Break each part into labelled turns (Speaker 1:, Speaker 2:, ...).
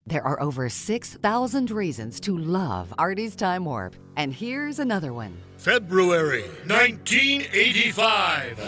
Speaker 1: There are over 6,000 reasons to love Artie's Time Warp. And here's another one.
Speaker 2: February 1985.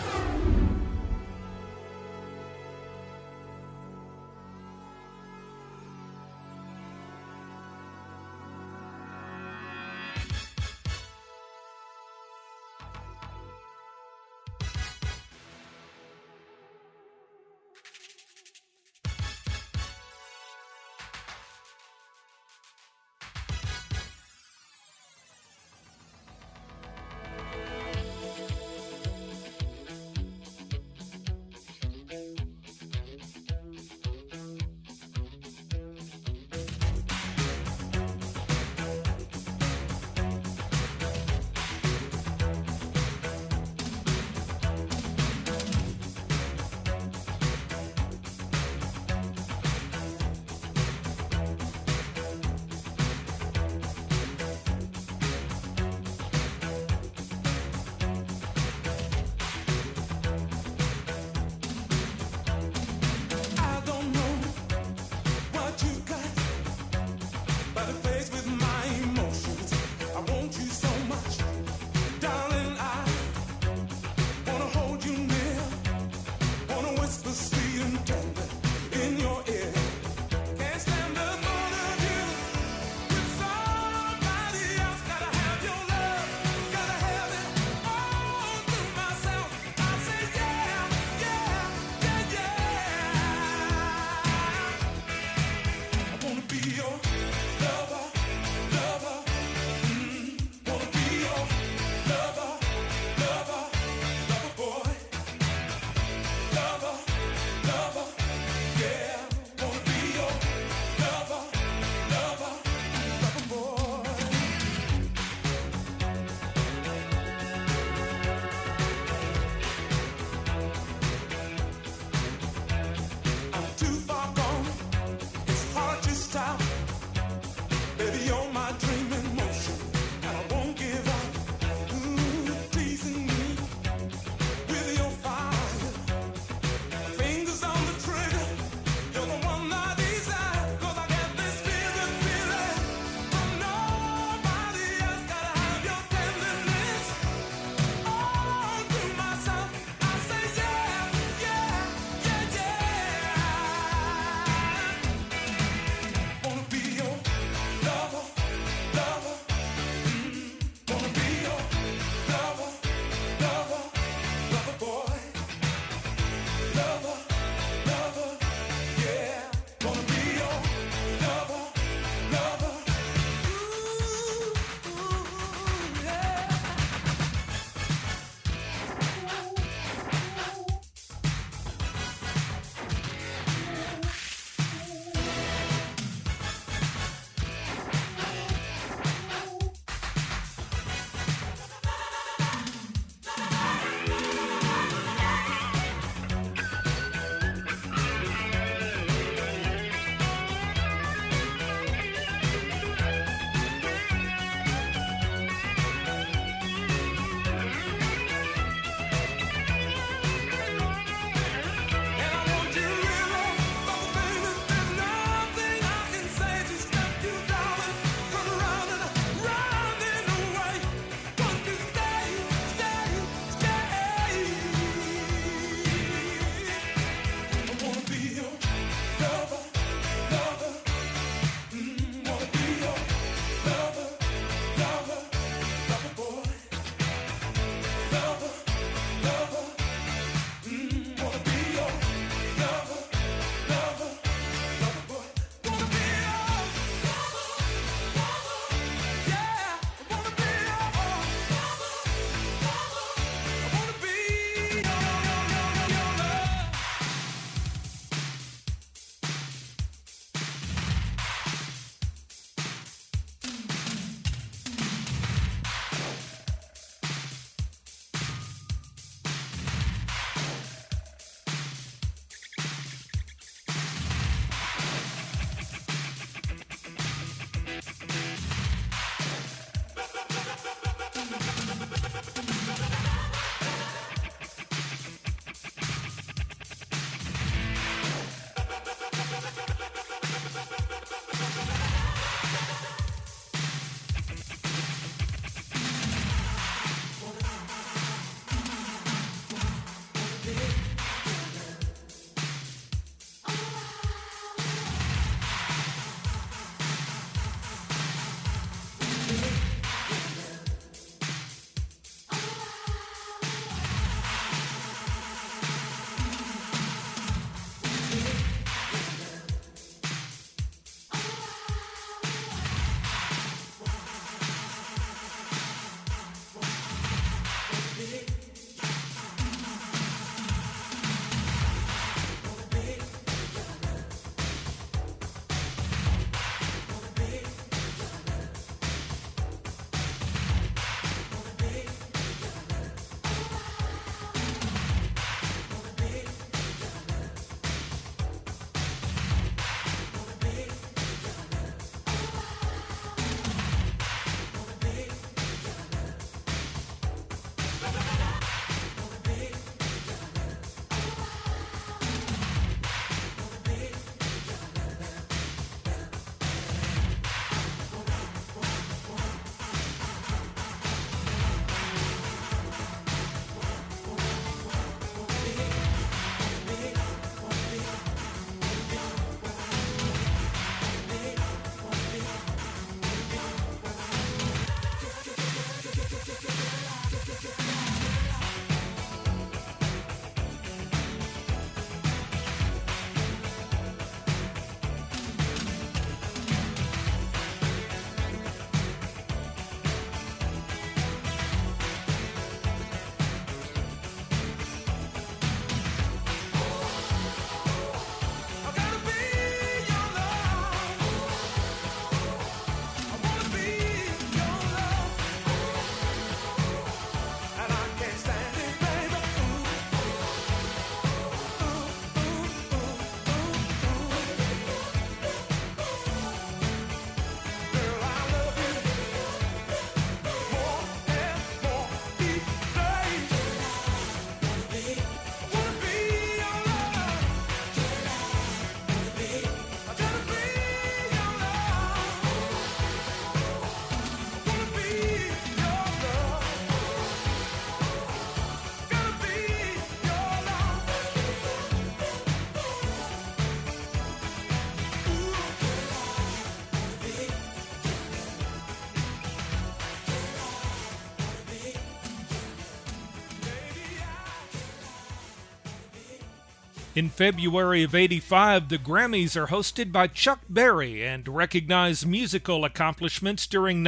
Speaker 2: In February of '85, the Grammys are hosted by Chuck Berry and recognize musical accomplishments during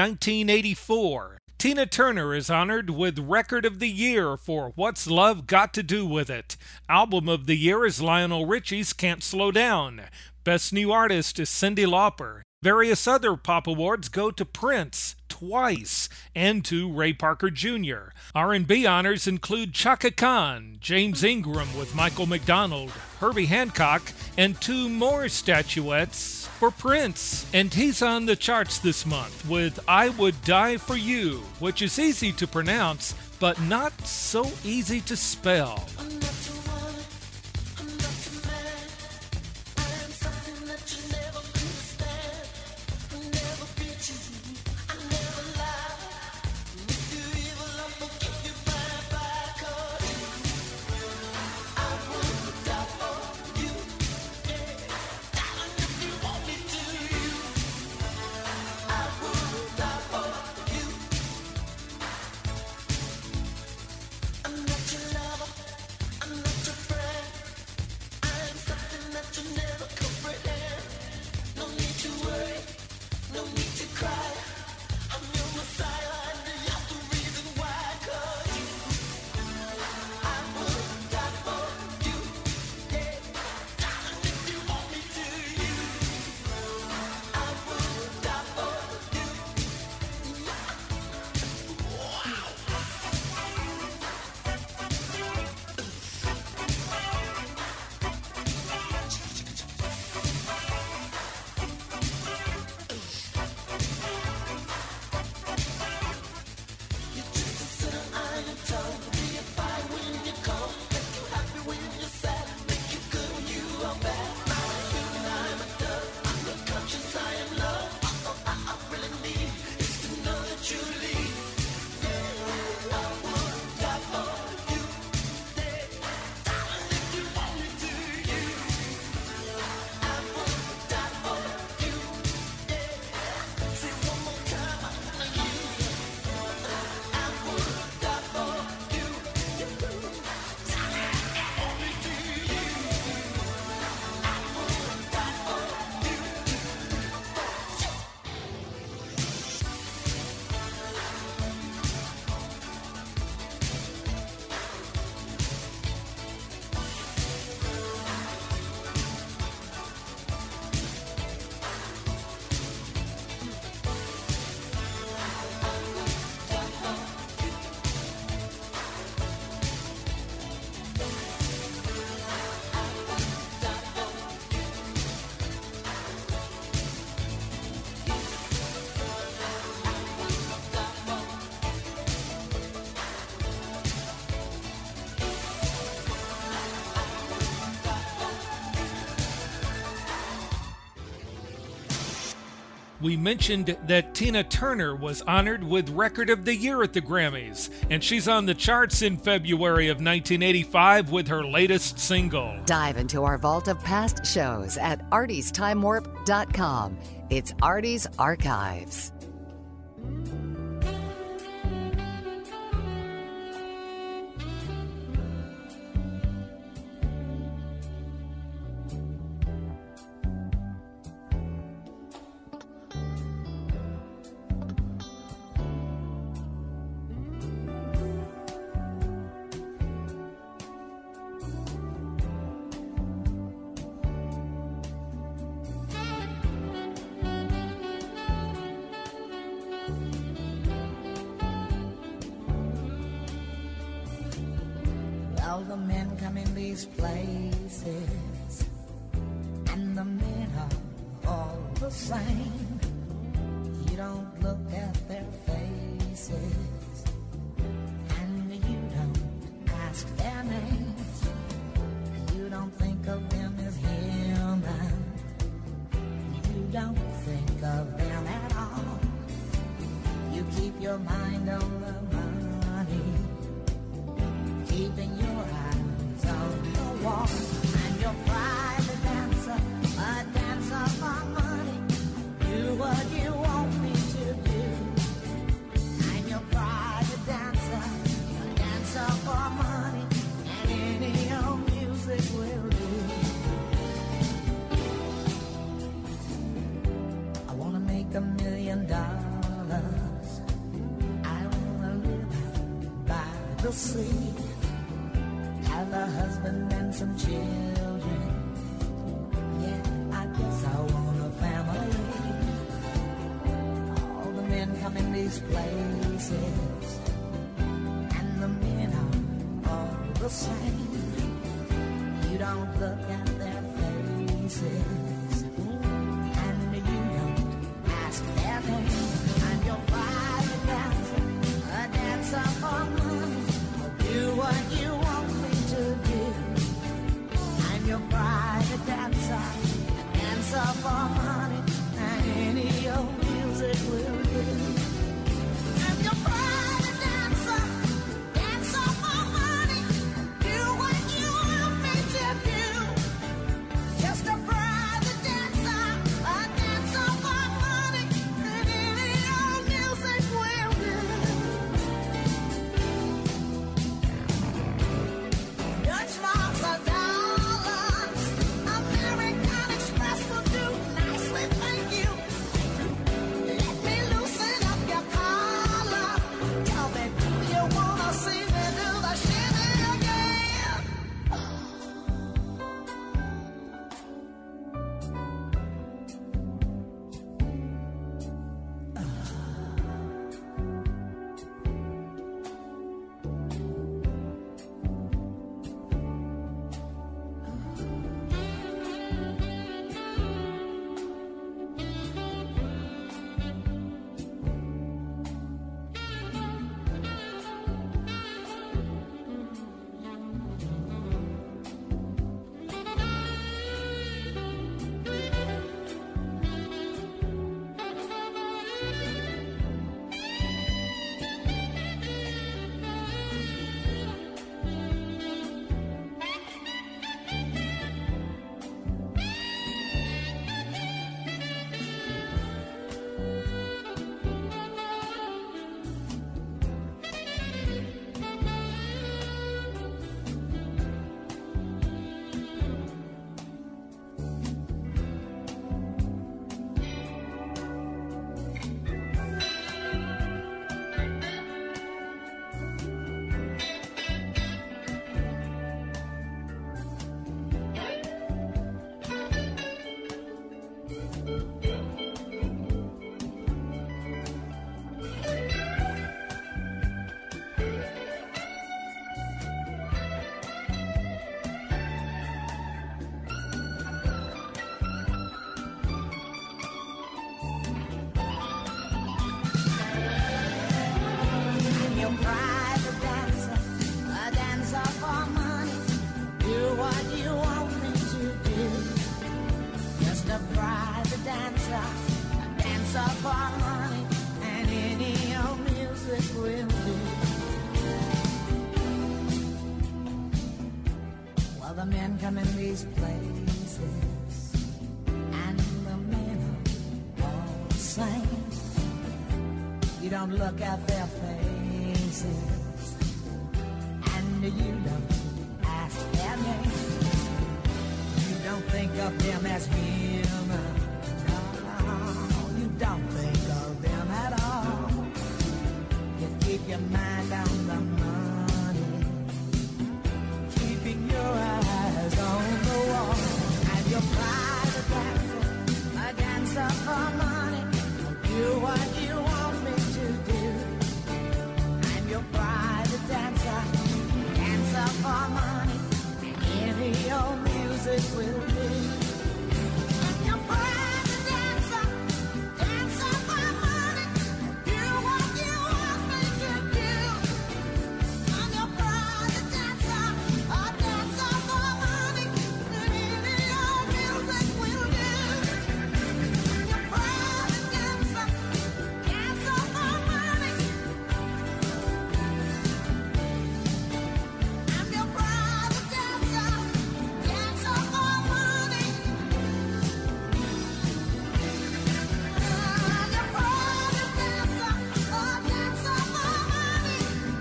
Speaker 2: 1984. Tina Turner is honored with Record of the Year for What's Love Got to Do With It. Album of the Year is Lionel Richie's Can't Slow Down. Best New Artist is Cyndi Lauper. Various other pop awards go to Prince twice and to Ray Parker Jr. R&B honors include Chaka Khan, James Ingram with Michael McDonald, Herbie Hancock, and two more statuettes for Prince. And he's on the charts this month with I Would Die For You, which is easy to pronounce, but not so easy to spell. We mentioned that Tina Turner was honored with Record of the Year at the Grammys, and she's on the charts in February of 1985 with her latest single.
Speaker 1: Dive into our vault of past shows at artiesTimeWarp.com. It's Artie's Archives.
Speaker 3: All the men come in these places, and the men are all the same. You don't look at their faces, and you don't ask their names. You don't think of them as human. You don't think of them at all. You keep your mind on the money, keeping your eyes on the wall. I'm your private dancer, a dancer for money. Do what you want me to do. I'm your private dancer, a dancer for money, and any old music will do. I wanna make $1 million. I wanna live by the sea, have a husband and some children. Yeah, I guess I want a family. All the men come in these places, and the men are all the same. You don't look at their faces, and you don't ask their name. I'm your private dancer, a dancer for money. Do what you want me to do. I'm your private dancer, a dancer for money, and any old music will do. I'm your private dancer, dancer for money. Do what you want me to do. Just a private dancer, a dancer for money, and any old music will do. Dutch marks are dollars. American Express will do nicely, thank you. Let me loosen up your collar. Tell me, do you wanna see me do the shimmy again? I'm your private dancer, a dancer for money. Do what you want me to do. Just a private dancer, a dancer dance up for money, and any old music will do. Well, the men come in these places, and the men are all the same. You don't look at their faces, and you don't ask their name. You don't think of them as human. No, you don't think of them at all. You keep your mind on the money, keeping your eyes on the wall. And your private dancer, a dancer for money, do what you want me to do. I'm your private dancer, dancer for money, any old music will do. I'm your private dancer, dancer for money, do what you want me to do. I'm your private dancer, a dancer for money, any old music will do. I'm your private dancer, dancer for money. I'm your private dancer, dancer for money. I'm your private dancer, a dancer for money.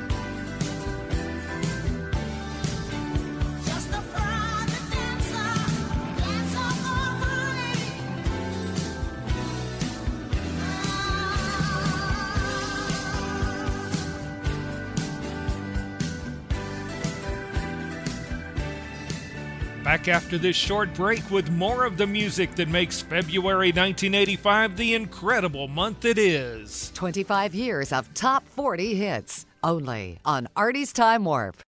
Speaker 3: Just a private dancer, dancer for money.
Speaker 2: Back after this short break with more of the music that makes February 1985 the incredible month it is.
Speaker 1: 25 years of top 40 hits, only on Artie's Time Warp.